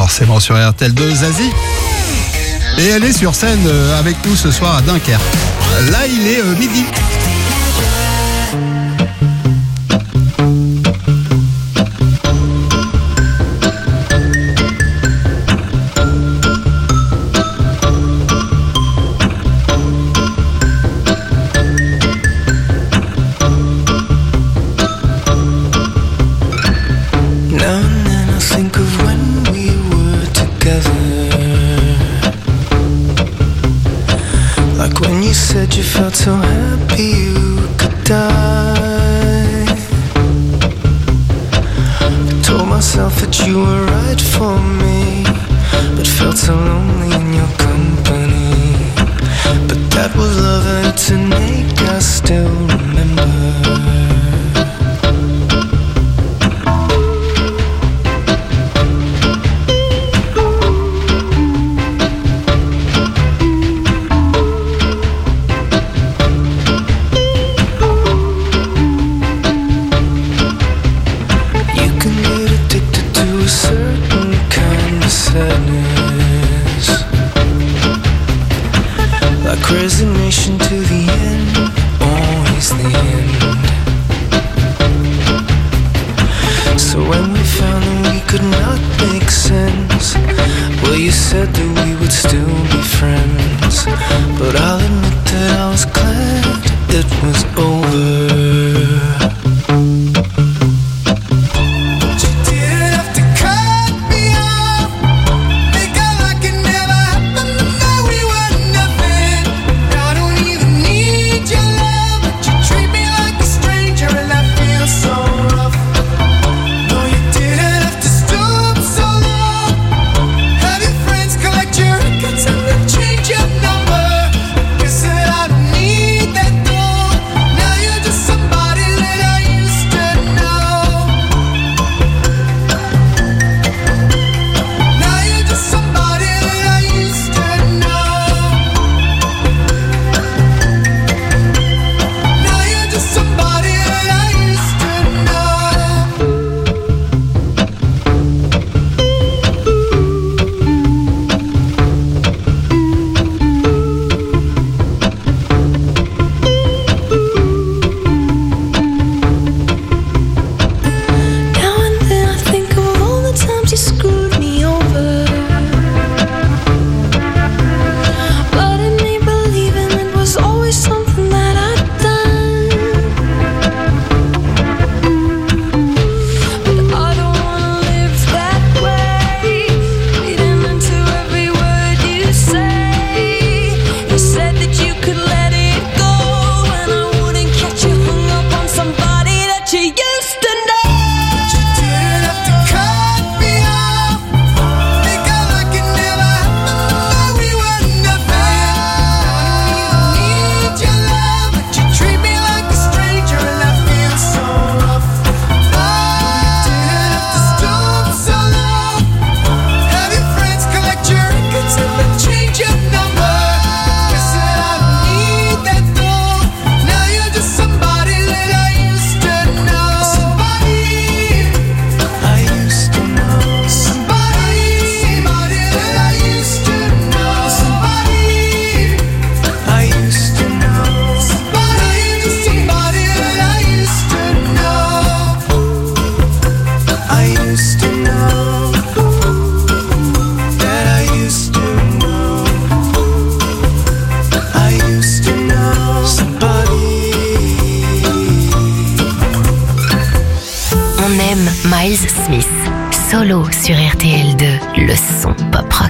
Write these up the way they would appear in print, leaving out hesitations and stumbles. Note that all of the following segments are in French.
forcément sur RTL2, Zazie. Et elle est sur scène avec nous ce soir à Dunkerque. Là, il est midi. So happy you could die. I told myself that you were right for me, but felt so lonely in your company. But that was love and it's an ache I still remember. Resignation to the end, always the end. So when we found that we could not make sense, well, you said that we would still be friends. But I'll admit that I was glad it was over. Miles Smith, solo sur RTL2, le son pop rock.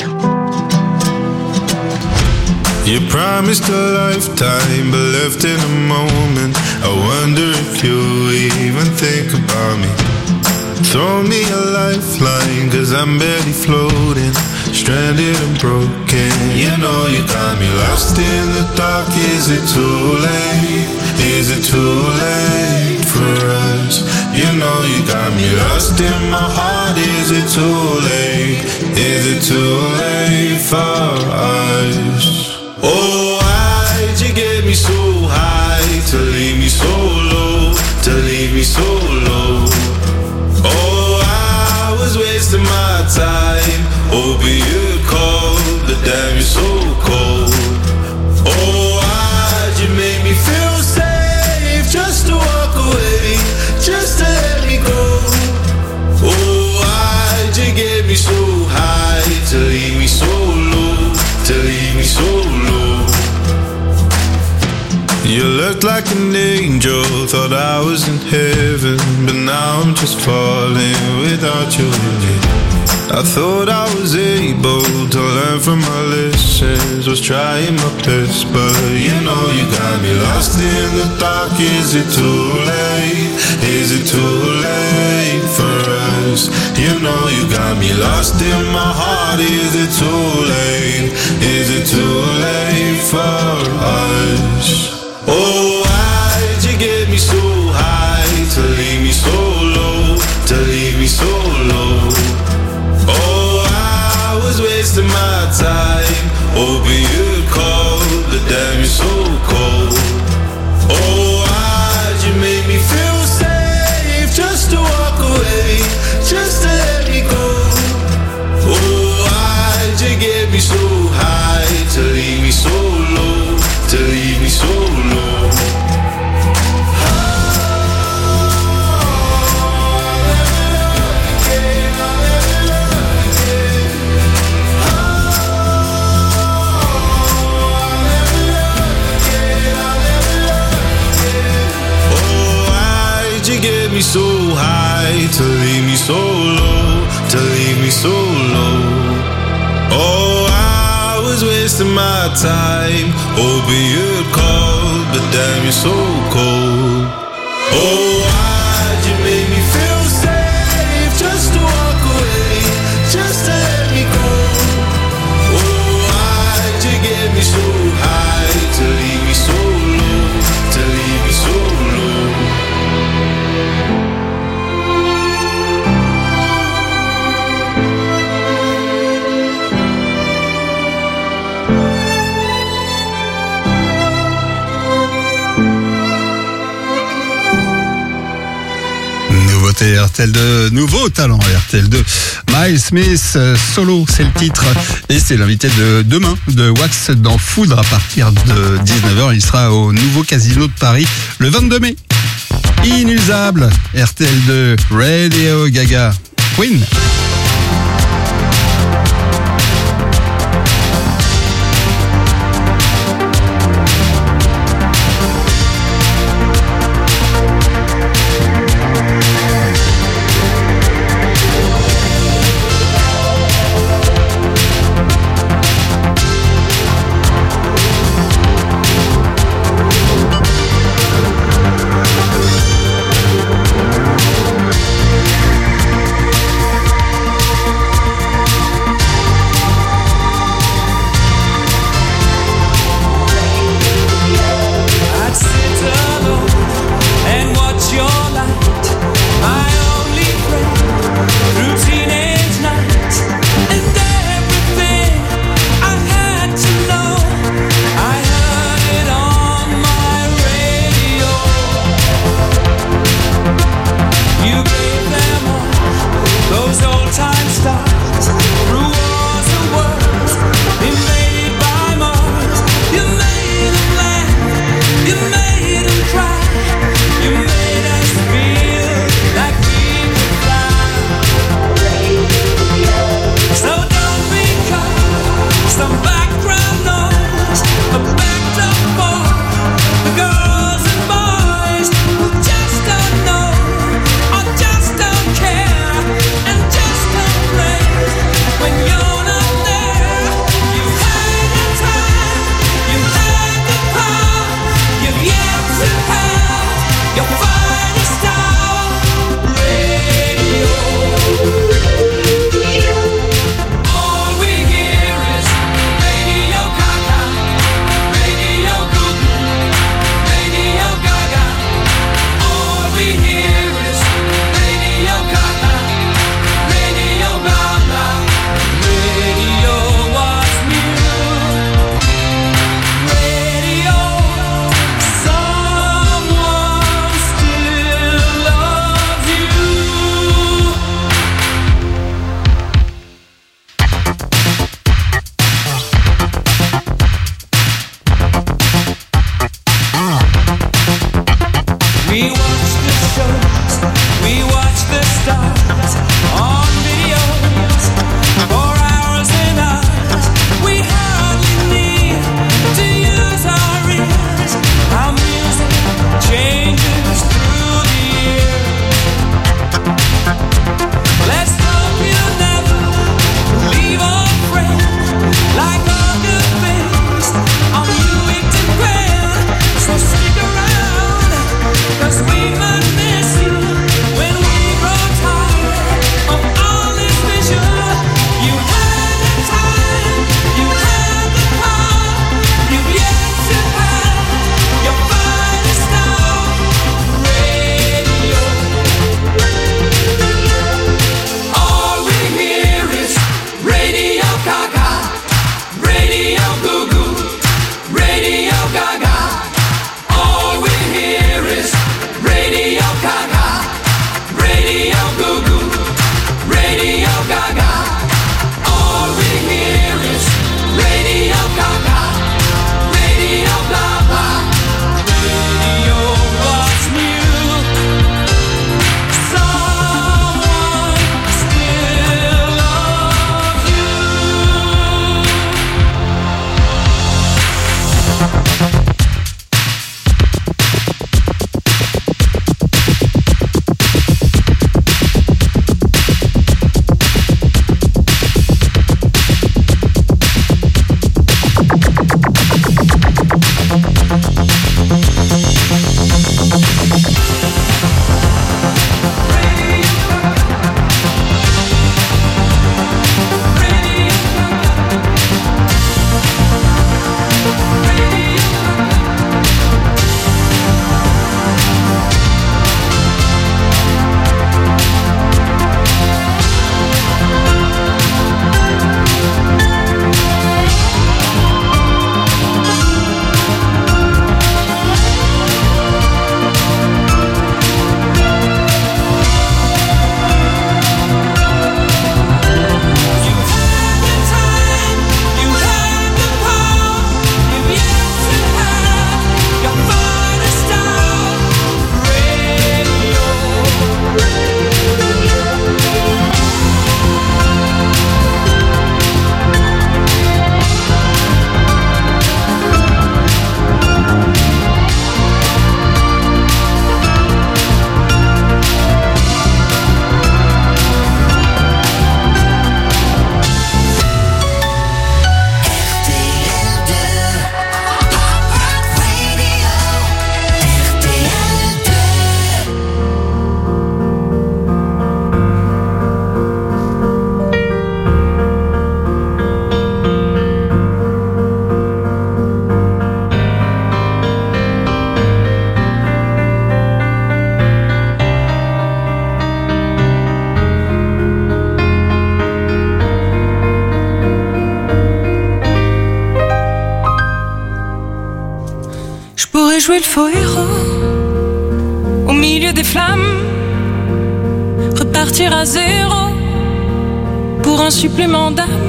You promised a lifetime, but left in a moment. I wonder if you even think about me. Throw me a lifeline, cause I'm barely floating, stranded and broken. You know you got me lost in the dark. Is it too late? Is it too late for us? You know you got me lost in my heart. Is it too late? Is it too late for us? Oh, why'd you get me so high to leave me so low, to leave me so low? Oh, I was wasting my time Oh, but you're cold, but damn, you're so cold. Oh, why'd you make me feel safe just to walk away, just to let me go? Oh, why'd you get me so high to leave me so low, to leave me so low? You looked like an angel, thought I was in heaven, but now I'm just falling without you in it. I thought I was able to learn from my lessons, was trying my best, but you know you got me lost in the dark. Is it too late? Is it too late for us? You know you got me lost in my heart. Is it too late? Is it too late for us? Oh, why'd you get me so high to leave me so low, to leave me so low? Oh, I was wasting my time. Oh, but you're cold, but damn, you're so cold. Oh, why'd you make me feel safe just to walk away, just to let me go? Oh, why'd you get me so high to leave me so low, to leave me so low? Get me so high to leave me so low, to leave me so low. Oh, I was wasting my time. Oh, but you're cold, but damn, you're so cold. Oh, why'd you make me feel safe just to walk away, just to let me go? Oh, why'd you get me so high to leave me so low, to leave me so low? RTL2, nouveau talent RTL2. Miles Smith, Solo, c'est le titre. Et c'est l'invité de demain de Wax dans Foudre à partir de 19h. Il sera au nouveau Casino de Paris le 22 mai. Inusable, RTL2, Radio Gaga, Queen. jouer le faux héros au milieu des flammes, repartir à zéro pour un supplément d'âme.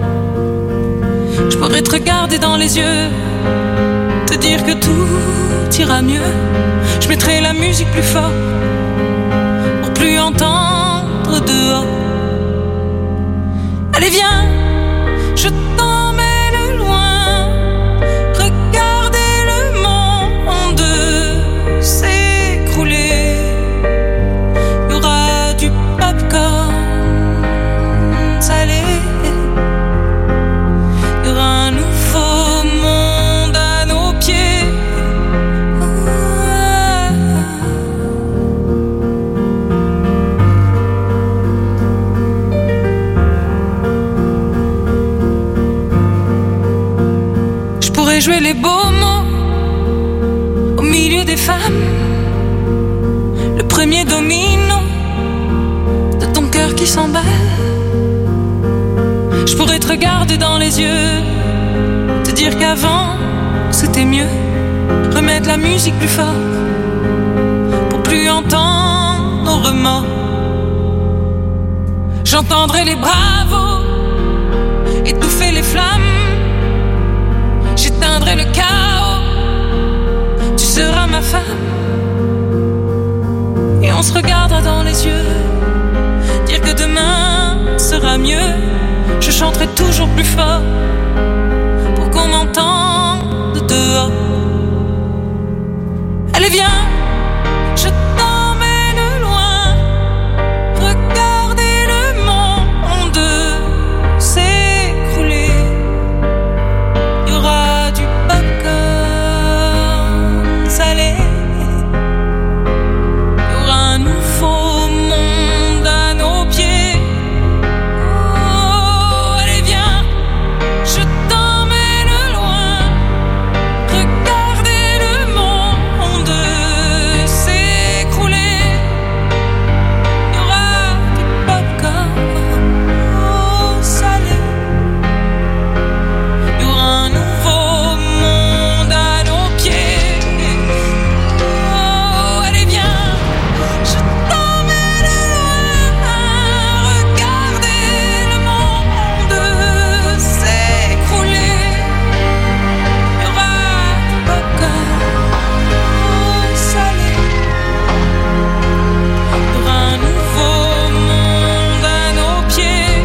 Je pourrais te regarder dans les yeux, te dire que tout ira mieux. Je mettrai la musique plus fort pour plus entendre dehors. Allez viens, je t'emmène loin, regarder le monde s'écrouler. Il y aura du popcorn salé. Il y aura un nouveau monde à nos pieds. Je pourrais jouer les beaux mots au milieu des femmes, le premier domino de ton cœur qui s'emballe. Je pourrais te regarder dans les yeux, te dire qu'avant c'était mieux, remettre la musique plus fort pour plus entendre nos remords. J'entendrai les bravos étouffer les flammes, j'éteindrai le chaos, tu seras ma femme. Et on se regardera dans les yeux, dire que demain sera mieux. Je chanterai toujours plus fort pour qu'on m'entende dehors. Allez viens, je t'emmène loin, regarder le monde s'écrouler. Il y aura du popcorn salé. Il y aura un nouveau monde à nos pieds. Je t'emmène loin, regarder le monde s'écrouler. Il y aura du popcorn salé. Il y aura un nouveau monde à nos pieds. Oh, allez viens, je t'emmène loin, regarder le monde s'écrouler. Il y aura du popcorn salé. Il y aura un nouveau monde à nos pieds.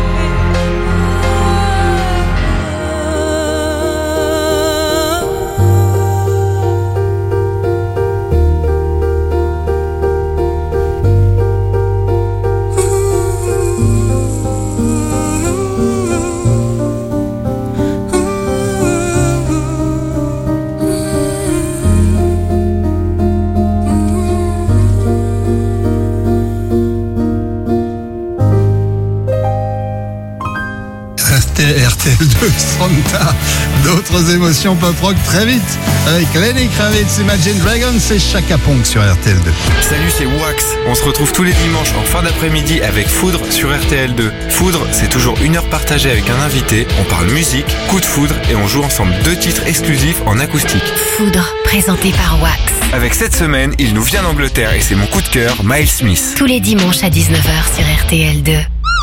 RTL2 Santa, d'autres émotions pop rock très vite avec Lenny Kravitz, Imagine Dragons et Chaka Ponk sur RTL2. Salut, c'est Wax. On se retrouve tous les dimanches en fin d'après-midi avec Foudre sur RTL2. Foudre, c'est toujours une heure partagée avec un invité. On parle musique, coup de foudre et on joue ensemble 2 titres exclusifs en acoustique. Foudre, présenté par Wax. Avec cette semaine, il nous vient d'Angleterre et c'est mon coup de cœur, Miles Smith. Tous les dimanches à 19h sur RTL2.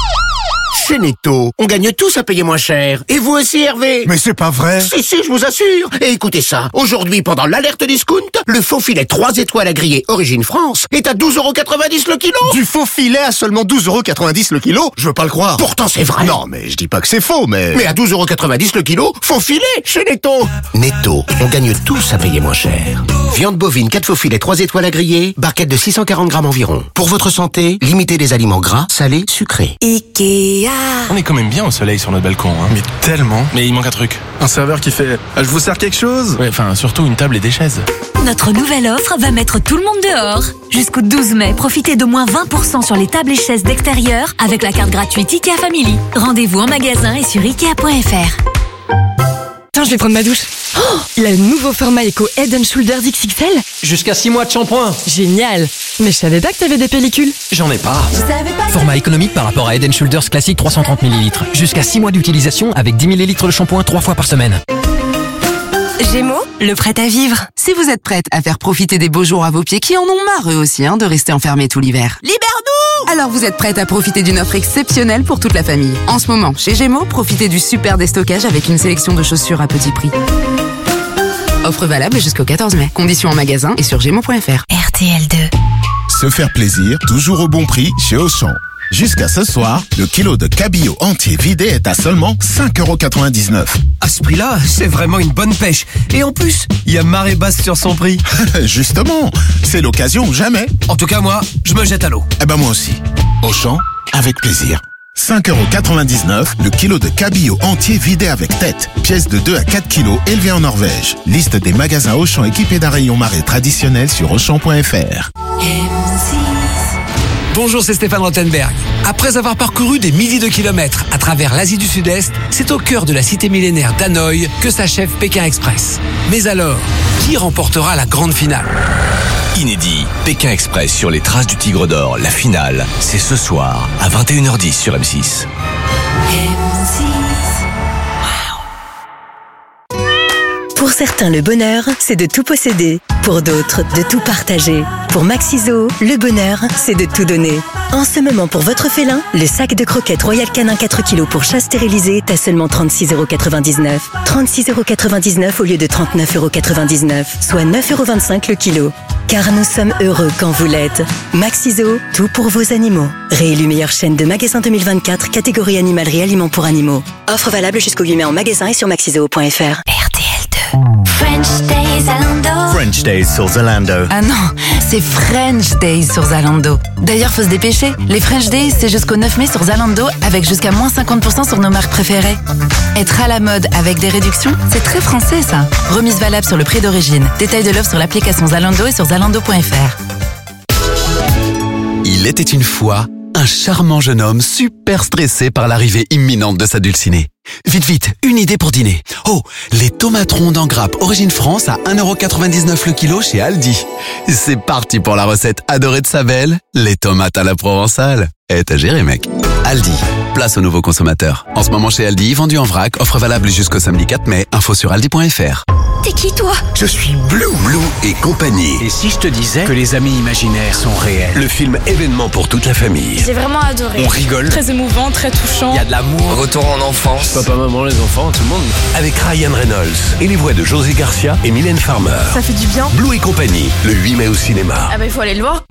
Chez Netto, on gagne tous à payer moins cher. Et vous aussi, Hervé? Mais c'est pas vrai. Si, je vous assure. Et écoutez ça. Aujourd'hui, pendant l'alerte discount, le faux filet 3 étoiles à griller Origine France est à 12,90€ le kilo. Du faux filet à seulement 12,90€ le kilo? Je veux pas le croire. Pourtant, c'est vrai. Non, mais je dis pas que c'est faux, mais... Mais à 12,90€ le kilo, faux filet chez Netto. Netto, on gagne tous à payer moins cher. Viande bovine 4 faux filets 3 étoiles à griller, barquette de 640 grammes environ. Pour votre santé, limitez les aliments gras, salés, sucrés. Ikea. On est quand même bien au soleil sur notre balcon, hein. Mais tellement. Mais il manque un truc. Un serveur qui fait « Je vous sers quelque chose ?» Ouais, enfin, surtout une table et des chaises. Notre nouvelle offre va mettre tout le monde dehors. Jusqu'au 12 mai, profitez de moins 20% sur les tables et chaises d'extérieur avec la carte gratuite Ikea Family. Rendez-vous en magasin et sur Ikea.fr. Tiens, je vais prendre ma douche. Oh, le nouveau format Eco Head & Shoulders XXL. Jusqu'à 6 mois de shampoing. Génial. Mais je savais pas que t'avais des pellicules. J'en ai pas. Format économique par rapport à Head & Shoulders classique 330 ml. Jusqu'à 6 mois d'utilisation avec 10 ml de shampoing 3 fois par semaine. Gémeaux, le prêt à vivre. Si vous êtes prête à faire profiter des beaux jours à vos pieds qui en ont marre eux aussi de rester enfermés tout l'hiver. Libère-nous! Alors vous êtes prête à profiter d'une offre exceptionnelle pour toute la famille. En ce moment, chez Gémeaux, profitez du super déstockage avec une sélection de chaussures à petit prix. Offre valable jusqu'au 14 mai. Conditions en magasin et sur gémeaux.fr. RTL2. Se faire plaisir, toujours au bon prix chez Auchan. Jusqu'à ce soir, le kilo de cabillaud entier vidé est à seulement 5,99 €. À ce prix-là, c'est vraiment une bonne pêche. Et en plus, il y a marée basse sur son prix. Justement, c'est l'occasion ou jamais. En tout cas, moi, je me jette à l'eau. Eh ben moi aussi. Auchan, avec plaisir. 5,99 € le kilo de cabillaud entier vidé avec tête. Pièce de 2 à 4 kilos élevée en Norvège. Liste des magasins Auchan équipés d'un rayon marée traditionnel sur Auchan.fr. Bonjour, c'est Stéphane Rothenberg. Après avoir parcouru des milliers de kilomètres à travers l'Asie du Sud-Est, c'est au cœur de la cité millénaire d'Hanoï que s'achève Pékin Express. Mais alors, qui remportera la grande finale ? Inédit, Pékin Express sur les traces du Tigre d'Or, la finale, c'est ce soir à 21h10 sur M6. Pour certains, le bonheur, c'est de tout posséder. Pour d'autres, de tout partager. Pour Maxiso, le bonheur, c'est de tout donner. En ce moment, pour votre félin, le sac de croquettes Royal Canin 4 kg pour chat stérilisé est à seulement 36,99 €. 36,99 € au lieu de 39,99 €, soit 9,25 € le kilo. Car nous sommes heureux quand vous l'êtes. Maxiso, tout pour vos animaux. Réélu meilleure chaîne de magasins 2024, catégorie animalerie aliments pour animaux. Offre valable jusqu'au 8 mai en magasin et sur maxiso.fr. French Days Zalando. French Days sur Zalando. Ah non, c'est French Days sur Zalando. D'ailleurs, faut se dépêcher. Les French Days, c'est jusqu'au 9 mai sur Zalando avec jusqu'à moins 50% sur nos marques préférées. Être à la mode avec des réductions, c'est très français ça. Remise valable sur le prix d'origine. Détail de l'offre sur l'application Zalando et sur zalando.fr. Il était une fois un charmant jeune homme super stressé par l'arrivée imminente de sa dulcinée. Vite, vite, une idée pour dîner. Oh, les tomates rondes en grappe Origine France à 1,99 € le kilo chez Aldi. C'est parti pour la recette adorée de sa belle, les tomates à la provençale. T'as géré, mec. Aldi, place aux nouveaux consommateurs. En ce moment chez Aldi, vendu en vrac, offre valable jusqu'au samedi 4 mai, info sur aldi.fr. T'es qui toi ? Je suis Blue et compagnie. Et si je te disais que les amis imaginaires sont réels ? Le film événement pour toute la famille. J'ai vraiment adoré. On rigole. Très émouvant, très touchant. Il y a de l'amour. Retour en enfance. Papa, maman, les enfants, tout le monde. Avec Ryan Reynolds et les voix de José Garcia et Mylène Farmer. Ça fait du bien. Blue et compagnie, le 8 mai au cinéma. Ah bah il faut aller le voir.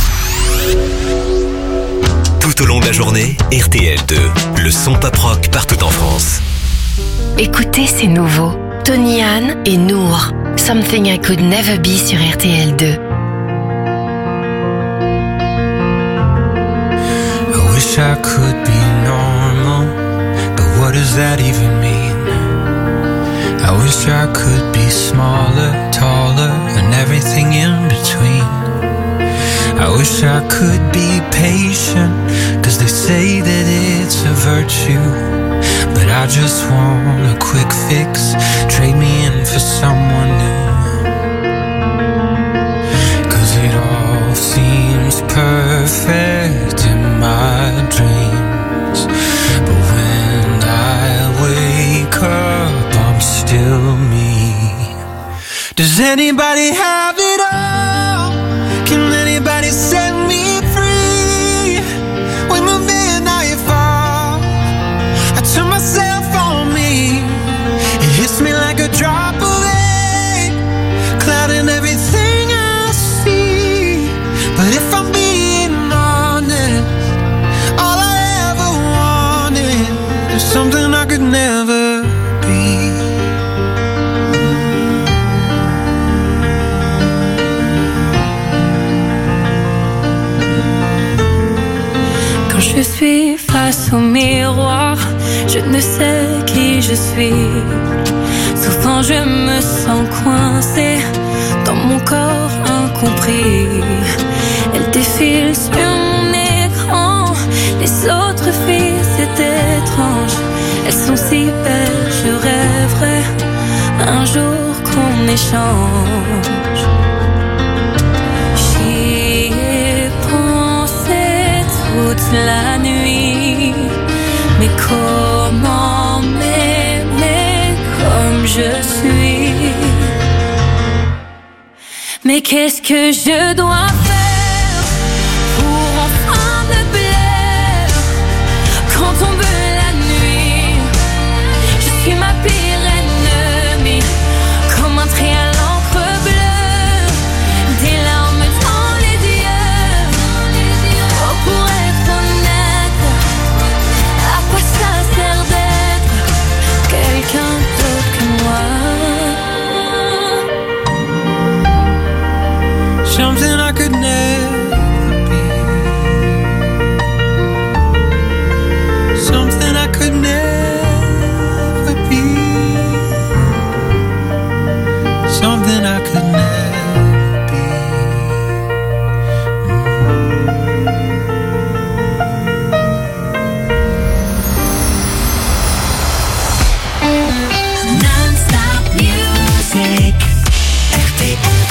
Tout au long de la journée, RTL2, le son pop rock partout en France. Écoutez, c'est nouveau. Tony Ann et Nour. Something I Could Never Be sur RTL2. I wish I could be normal, but what does that even mean? I wish I could be smaller, taller, and everything in between. I wish I could be patient, 'cause they say that it's a virtue. But I just want a quick fix, trade me in for someone new. 'Cause it all seems perfect in my dreams, but when I wake up, I'm still me. Does anybody have it all? Can anybody set me free? When the midnight falls, I turn myself on me. It hits me like a drop of rain, clouding everything I see. But if I'm being honest, all I ever wanted is something I could never be. Quand je suis face au miroir, je ne sais qui je suis. Souvent je me sens coincée dans mon corps incompris. Elle défile sur mon écran, les autres filles c'est étrange. Elles sont si belles, je rêverais un jour qu'on échange. J'y ai pensé toute la nuit, mais comment m'aimer comme je suis? Mais qu'est-ce que je dois faire pour enfin me plaire quand tombe la nuit? Je suis ma pire ennemie, comme un trait à l'encre bleue, des larmes dans les yeux. Oh, pour être honnête, à quoi ça sert d'être quelqu'un d'autre que moi? Something I could never be. Something I could never be. Something I could never be. Non-stop music. RTL2.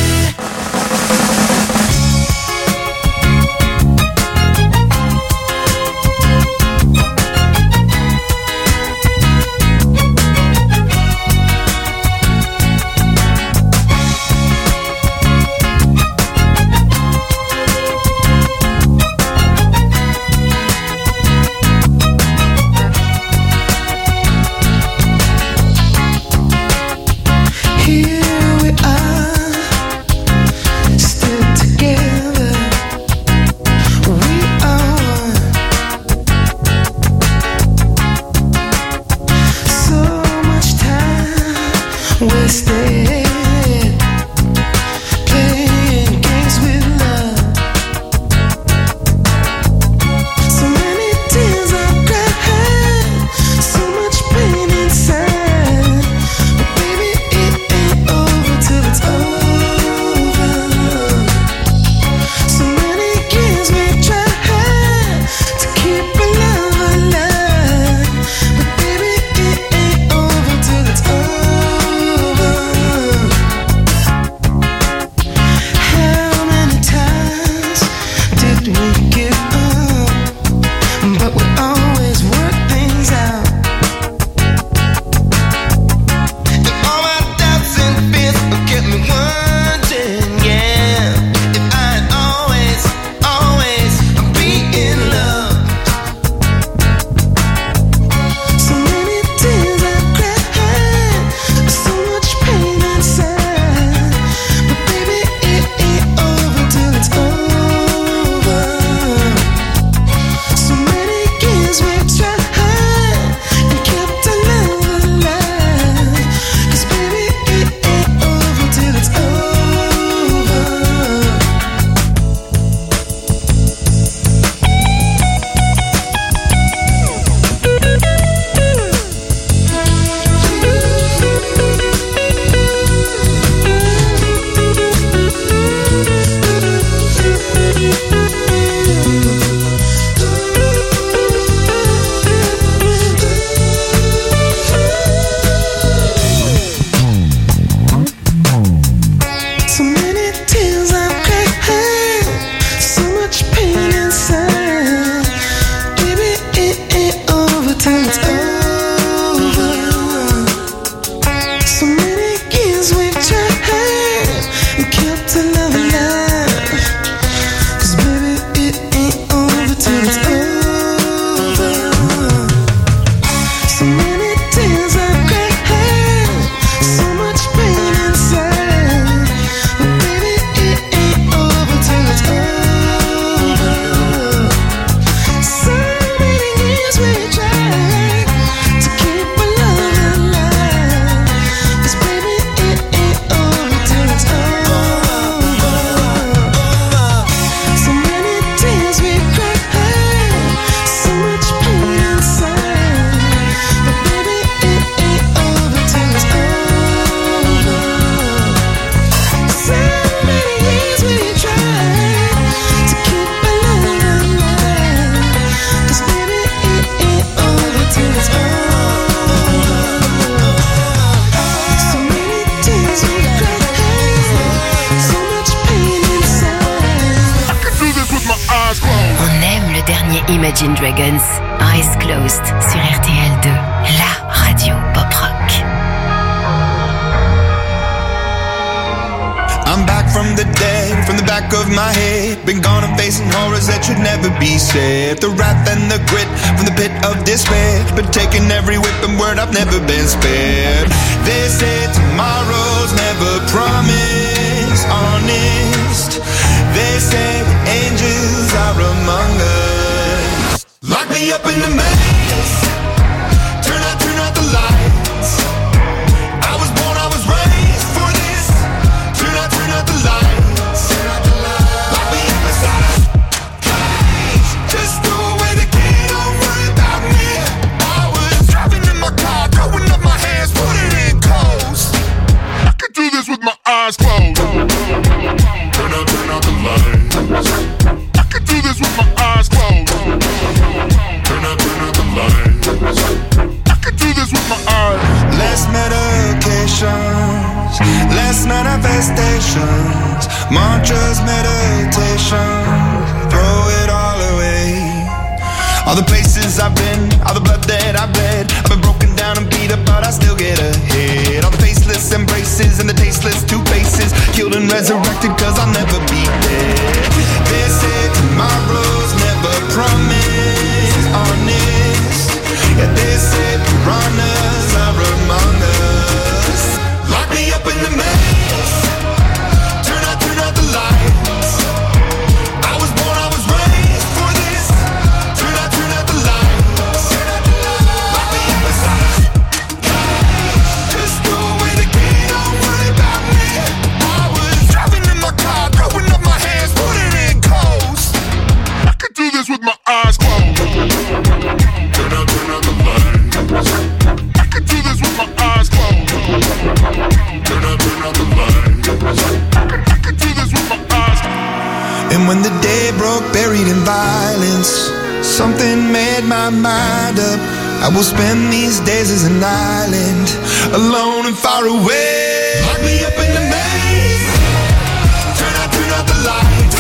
Here we are, still together. We are so much time wasted playing games with love. So many tears I've cried, so much pain inside. But baby, it ain't over till it's over. So many years we've tried to keep our love alive. But baby, it ain't over till it's over. How many times did we give up? But we always work things out. And all my doubts and fears kept me wondering, yeah, if I'd always be in love. So many tears I've cried, so much pain inside. But baby, it ain't over till it's over. So many years we've tried and kept our love alive. 'Cause baby, it ain't over till it's over. So many tears I've cried, so much pain inside. Baby, it ain't over till it's over. So many years we've tried and kept our love alive. 'Cause baby, it ain't over till it's over. So many tears I've cried, so much pain inside. But baby, it ain't over till it's over. So many years we tried to keep our love alive. 'Cause baby, it ain't over till it's over. So many tears we cried, so much pain inside. But baby, it ain't over till it's over. So many years we tried to keep our love alive. 'Cause baby, it ain't over till it's over. So many tears we cried, so much pain inside. I can do this with my eyes closed. On aime le dernier Imagine Dragons, Eyes Closed, sur RTL2, la radio pop rock. I'm back from the dead, from the back of my head. Been gone and facing horrors that should never be said. The wrath and the grit from the pit of despair. Been taking every whipping word, I've never been spared. They say tomorrow's never promised, honest. They say the angels are among us. Lock me up in the maze. Turn out the lights. I was born, I was raised for this. Turn out the lights. Lock me up inside a cage. Just throw away the key, don't worry about me. I was driving in my car, throwing up my hands, putting in coast. I could do this with my eyes closed. Turn out the lights. I could do this with my eyes closed. Turn out the lights. I could do this with my eyes. Less medications, less manifestations, mantras, meditation, throw it all away. All the places I've been, all the blood that I've bled, I've been broken down and beat up, but I still get ahead. All the faceless embraces and the tasteless two faces, killed and resurrected cause I'll never be dead. They say tomorrow's never promised, honest. Yeah, they say piranhas are among us. Lock me up in the maze. Turn out the lights. I was born, I was raised for this. Turn out the lights. Lock me up inside a cage. Just throw away the key, don't worry about me. I was driving in my car, throwing up my hands, putting in coast. I could do this with my eyes closed. Turn out the lights. I could do this with my eyes closed. Turn out the lights. I could do this with my eyes closed. And when the day broke, buried in violence, something made my mind up. I will spend these days as an island, alone and far away. Lock me up in the maze. Turn out the lights.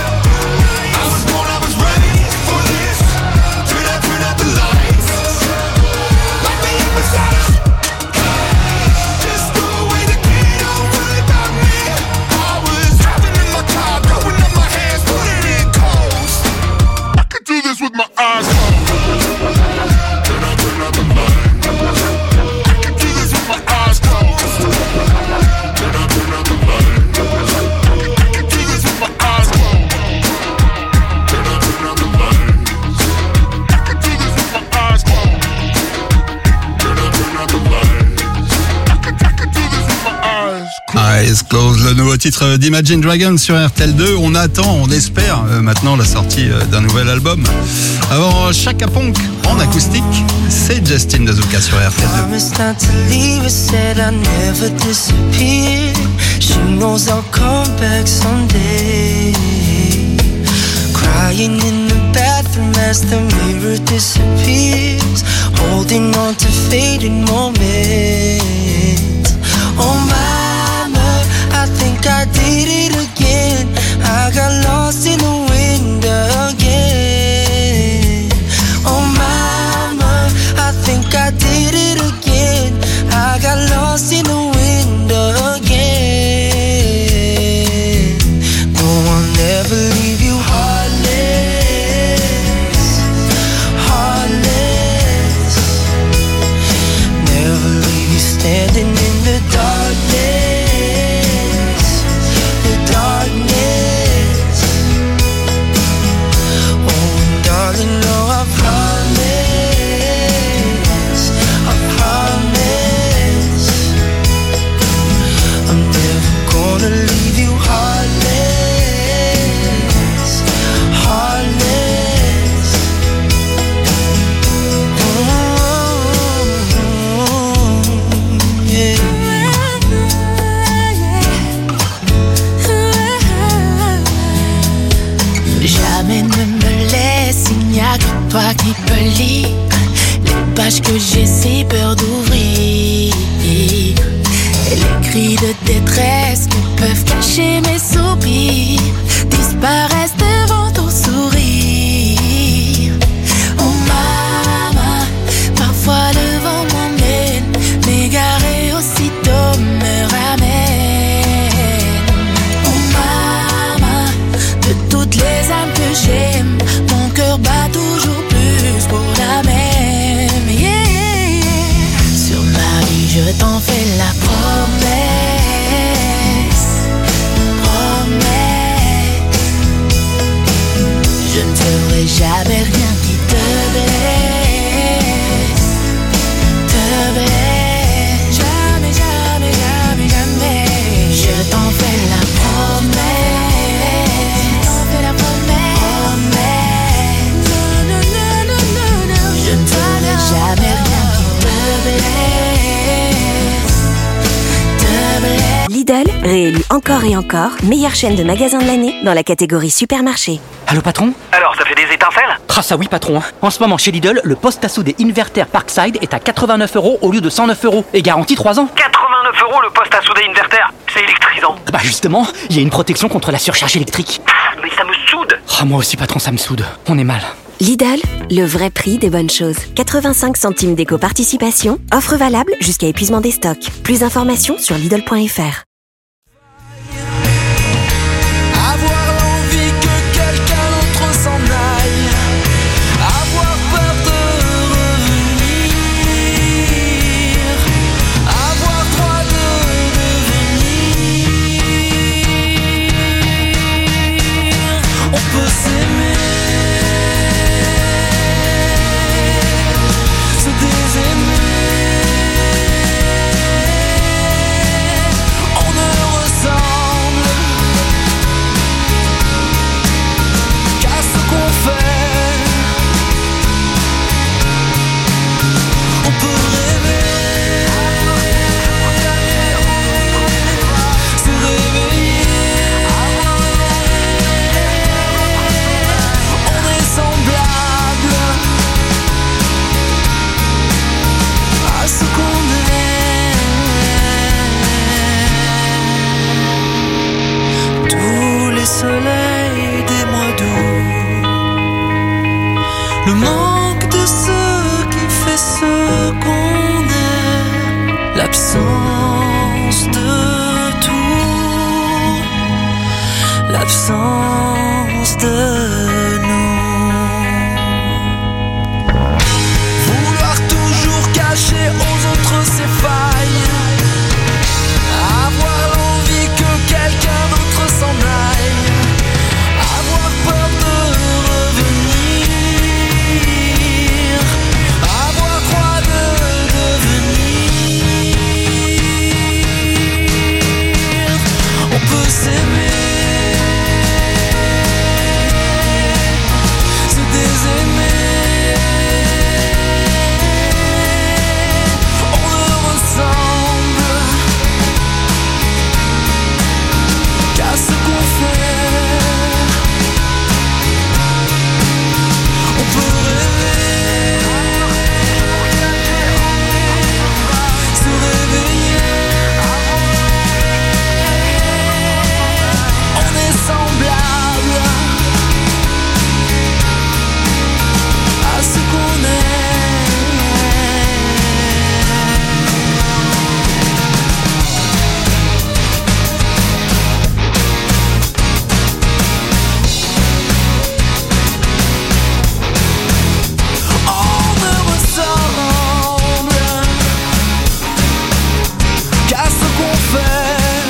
I was born, I was raised for this. Turn out the lights. Lock me up inside a cage. Just throw away the key, don't worry about me. I was driving in my car, throwing up my hands, putting in coast. I could do this with my eyes closed. Turn out the lights. I could do this with my eyes closed. Turn out the lights. I could do this with my eyes closed. Turn out the lights. I could do this with my eyes closed. Turn out the lights. I could do this with my eyes closed. Eyes Closed, le nouveau titre d'Imagine Dragons sur RTL2. On attend, on espère maintenant la sortie d'un nouvel album. Avant Chaka Ponk en acoustique, c'est Justin Dazuka sur RTL2. Promise not to leave, I said I'd never disappear. She knows I'll come back someday. Crying in the bathroom as the mirror disappears, holding on to fading moments. Oh mama, I think I did it again. I got lost in the wind again. Oh mama, I think I did it again. I got lost in the wind again. No, I'll never leave you heartless, heartless. Never leave you standing in the darkness, the darkness. Oh, darling, no, I promise, I'm never gonna leave you heartless, heartless. Yeah. Jamais ne me laisse, il n'y a que toi qui peux lire les pages que j'ai si peur d'ouvrir. Et les cris de détresse ne peuvent cacher mes soupirs, disparaissent devant ton sourire. Oh mama, parfois le vent m'emmène, m'égarer aussitôt me ramène. Oh réélu encore et encore meilleure chaîne de magasins de l'année dans la catégorie supermarché. Allô patron? Alors, ça fait des étincelles? Ah ça oui patron. En ce moment chez Lidl, le poste à souder Inverter Parkside est à 89 € au lieu de 109 € et garantie 3 ans. 89 € le poste à souder Inverter? C'est électrisant. Bah justement, il y a une protection contre la surcharge électrique. Mais ça me soude. Ah moi aussi patron, ça me soude. On est mal. Lidl, le vrai prix des bonnes choses. 85 centimes d'éco-participation, offre valable jusqu'à épuisement des stocks. Plus d'informations sur Lidl.fr. Avoir l'envie que quelqu'un d'autre s'en aille, avoir peur de revenir, avoir droit de devenir. On peut s'aimer, se désaimer. On ne ressemble qu'à ce qu'on fait. On peut rêver, se réveiller. On est semblable à ce qu'on est. Tous les soleils des mois d'août, le manque de ce qui fait ce qu'on est, l'absence de tout, l'absence de nous. Vouloir toujours cacher aux autres ses failles, avoir l'envie que quelqu'un d'autre s'en aille, avoir peur de revenir, avoir droit de devenir. On peut s'aimer, se désaimer. On ne ressemble qu'à ce qu'on fait. On peut rêver, se réveiller. On est semblable à ce qu'on est. On ne ressemble qu'à ce qu'on fait.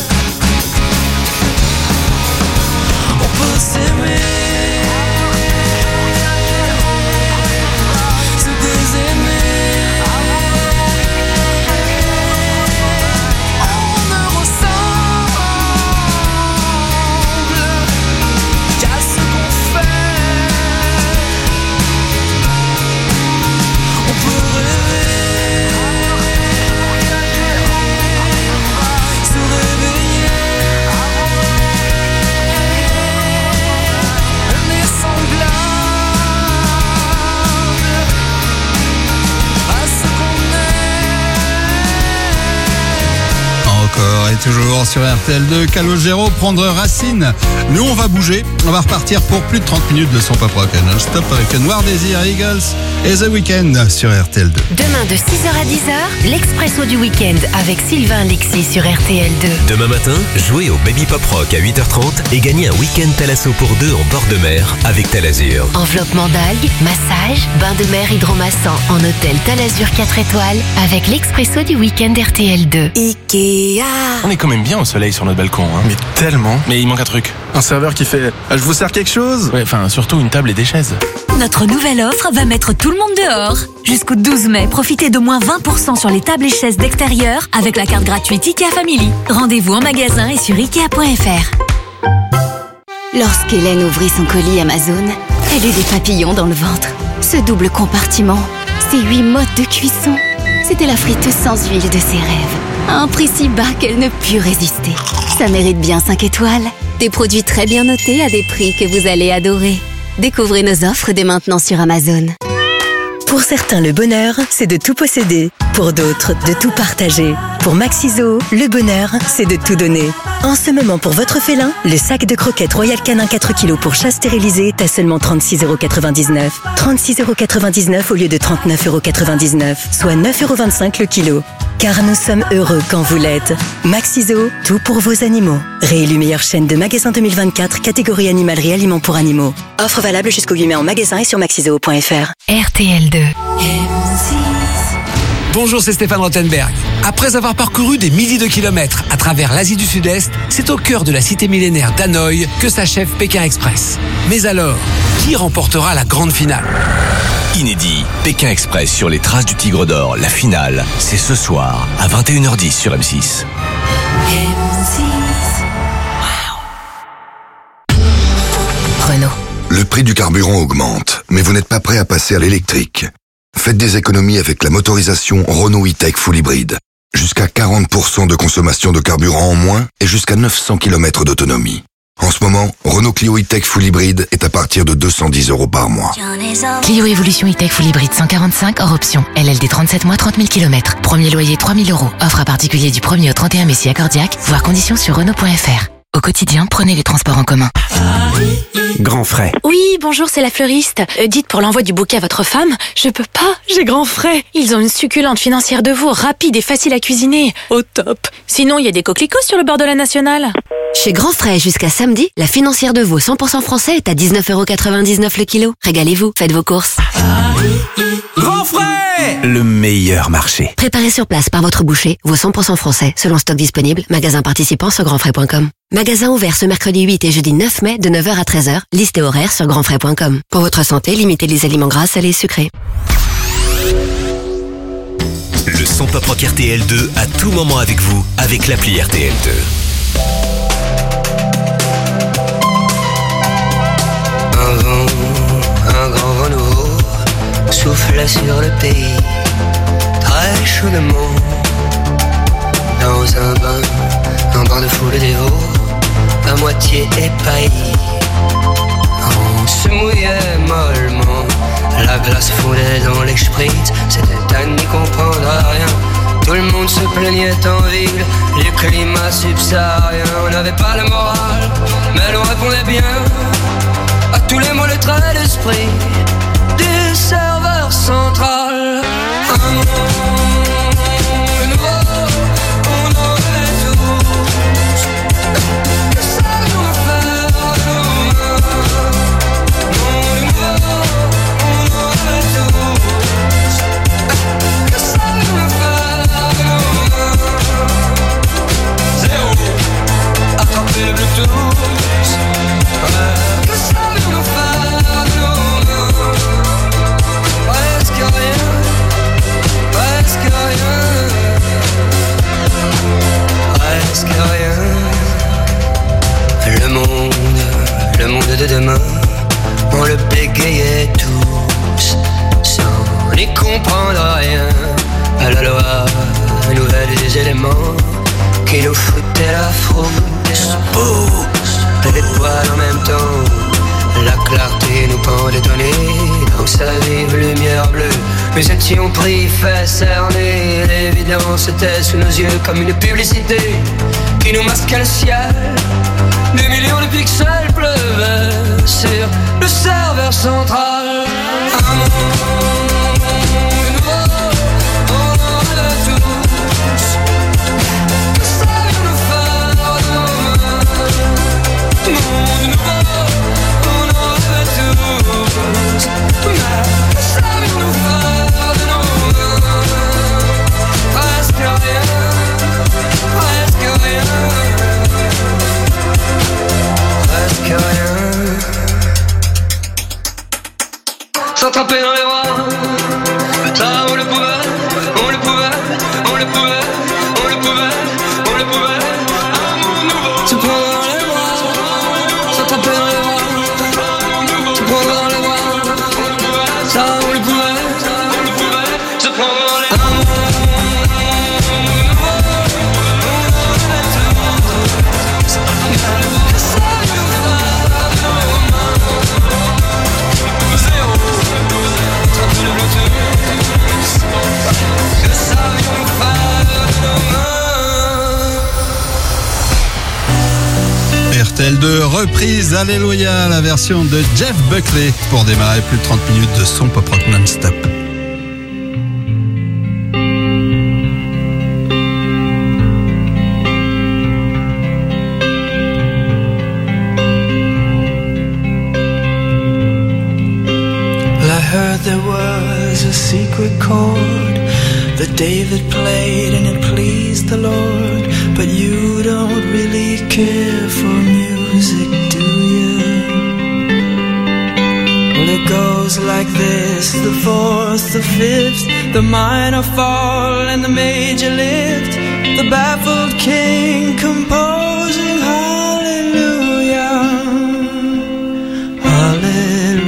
On peut s'aimer, se désaimer. On ne ressemble qu'à ce qu'on fait. On peut rêver, se réveiller. On est semblable à ce qu'on est. Encore et toujours sur RTL2, Calogero, prendre racine. Nous, on va bouger. On va repartir pour plus de 30 minutes de son pop rock non-stop avec Noir Désir, Eagles et The Weeknd sur RTL2. Demain de 6h à 10h, l'Expresso du week-end avec Sylvain Lexi sur RTL2. Demain matin, jouez au Baby Pop Rock à 8h30 et gagnez un week-end Thalasso pour deux en bord de mer avec Talazur. Enveloppement d'algues, massage, bain de mer hydromassant en hôtel Talazur 4 étoiles avec l'Expresso du week-end RTL2. Ikea. On est quand même bien au soleil sur notre balcon. Hein. Mais tellement. Mais il manque un truc. Un serveur qui fait « Je vous sers quelque chose ?» Ouais, enfin, surtout une table et des chaises. Notre nouvelle offre va mettre tout le monde dehors. Jusqu'au 12 mai, profitez de moins 20% sur les tables et chaises d'extérieur avec la carte gratuite IKEA Family. Rendez-vous en magasin et sur Ikea.fr. Lorsqu'Hélène ouvrit son colis Amazon, elle eut des papillons dans le ventre. Ce double compartiment, ces 8 modes de cuisson, c'était la friteuse sans huile de ses rêves. à un prix si bas qu'elle ne put résister. Ça mérite bien 5 étoiles. Des produits très bien notés à des prix que vous allez adorer. Découvrez nos offres dès maintenant sur Amazon. Pour certains, le bonheur, c'est de tout posséder. Pour d'autres, de tout partager. Pour Maxiso, le bonheur, c'est de tout donner. En ce moment, pour votre félin, le sac de croquettes Royal Canin 4 kg pour chat stérilisé est à seulement 36,99 €. 36,99 € au lieu de 39,99 €, soit 9,25 € le kilo. Car nous sommes heureux quand vous l'êtes. Maxiso, tout pour vos animaux. Réélu meilleure chaîne de magasins 2024, catégorie animalerie aliments pour animaux. Offre valable jusqu'au 8 mai en magasin et sur maxiso.fr. RTL2. Bonjour, c'est Stéphane Rothenberg. Après avoir parcouru des milliers de kilomètres à travers l'Asie du Sud-Est, c'est au cœur de la cité millénaire d'Hanoï que s'achève Pékin Express. Mais alors, qui remportera la grande finale ? Inédit, Pékin Express sur les traces du Tigre d'Or, la finale, c'est ce soir à 21h10 sur M6. Renault. Le prix du carburant augmente, mais vous n'êtes pas prêt à passer à l'électrique. Faites des économies avec la motorisation Renault E-Tech Full Hybrid. Jusqu'à 40% de consommation de carburant en moins et jusqu'à 900 km d'autonomie. En ce moment, Renault Clio E-Tech Full Hybrid est à partir de 210 € par mois. Clio Evolution E-Tech Full Hybrid 145 hors option. LLD 37 mois 30 000 km. Premier loyer 3 000 €. Offre à particulier du 1er au 31 mai si accordiaque. Voir conditions sur Renault.fr. Au quotidien, prenez les transports en commun. Grand frais. Oui, bonjour, c'est la fleuriste. Dites pour l'envoi du bouquet à votre femme, je peux pas, j'ai grand frais. Ils ont une succulente financière de veau, rapide et facile à cuisiner. Au top. Sinon, il y a des coquelicots sur le bord de la nationale. Chez Grand Frais, jusqu'à samedi, la financière de veau 100% français est à 19,99 € le kilo. Régalez-vous, faites vos courses. Grand frais, le meilleur marché. Préparé sur place par votre boucher, veau 100% français, selon stock disponible, magasin participant sur grandfrais.com. Magasin ouvert ce mercredi 8 et jeudi 9 mai de 9h à 13h, liste et horaire sur grandfrais.com. Pour votre santé, limitez les aliments gras, salés et sucrés. Le son pop rock RTL2 à tout moment avec vous, avec l'appli RTL2. Un vent, un grand vent nouveau souffle sur le pays, très chaudement. Dans un bain de foule dévot, à moitié épaillis. On se mouillait mollement, la glace fondait dans les spritz, c'était à n'y comprendre rien. Tout le monde se plaignait en ville, du climat subsaharien. On n'avait pas le moral, mais l'on répondait bien à tous les mots, les traits d'esprit du serveur central. Un monde nouveau, on aurait tous. Que savions-nous faire de nos mains? Monde nouveau, on aurait tous. Que savions-nous faire de nos mains? Zéro, attraper le Bluetooth. Que savions-nous faire de nos mains? Presque rien, presque rien, presque rien. Le monde de demain, on le bégayait tous, sans n'y comprendre rien. À la loi nouvelle des éléments qui nous foutaient la frousse. Les poils en même temps, la clarté nous pendait au nez. Dans sa vive lumière bleue, nous étions pris, fait cerner. L'évidence était sous nos yeux comme une publicité qui nous masquait le ciel. Des millions de pixels pleuvaient sur le serveur central. Un monde nouveau, on aurait tous. Que savions-nous faire de nos mains? Monde nouveau, on aurait tous. Mais que savions-nous faire de nos mains? Presque rien, presque rien. Presque rien. S'attraper dans les bras, RTL2, reprise Alléluia, la version de Jeff Buckley pour démarrer plus de 30 minutes de son pop rock non-stop. There was a secret chord that David played and it pleased the Lord. But you don't really care for music, do you? Well, it goes like this: the fourth, the fifth, the minor fall and the major lift. The baffled king composing hallelujah, hallelujah.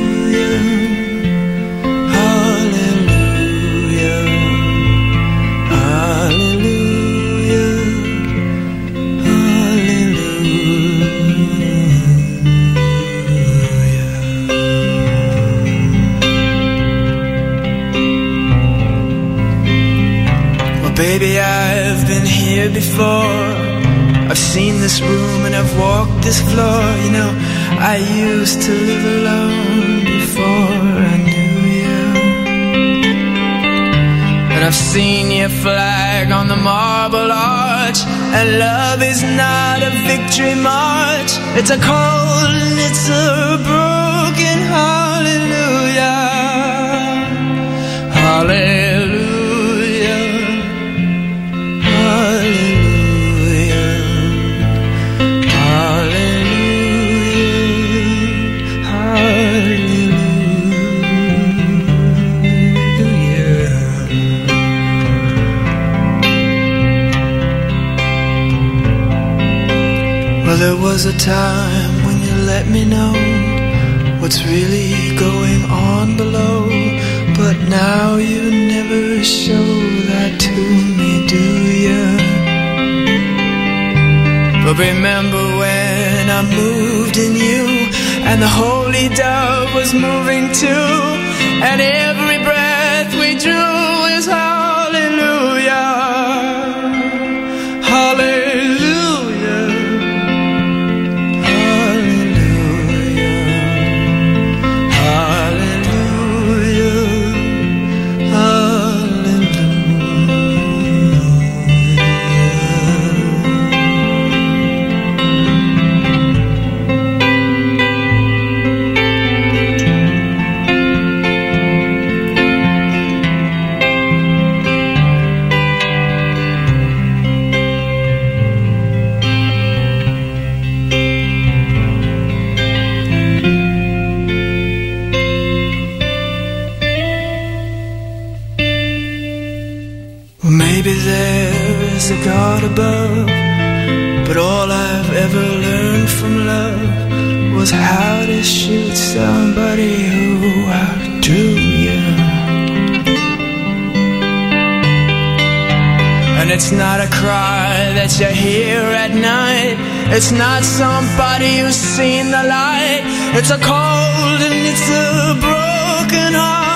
Baby, I've been here before. I've seen this room and I've walked this floor. You know, I used to live alone before I knew you. And I've seen your flag on the marble arch. And love is not a victory march. It's a cold and it's a broken hallelujah. Hallelujah. There was a time when you let me know what's really going on below, but now you never show that to me, do you? But remember when I moved in you, and the holy dove was moving too, and every breath we drew is hallelujah, hallelujah. Maybe there's a God above, but all I've ever learned from love was how to shoot somebody who outdrew you. And it's not a cry that you hear at night. It's not somebody who's seen the light. It's a cold and it's a broken heart.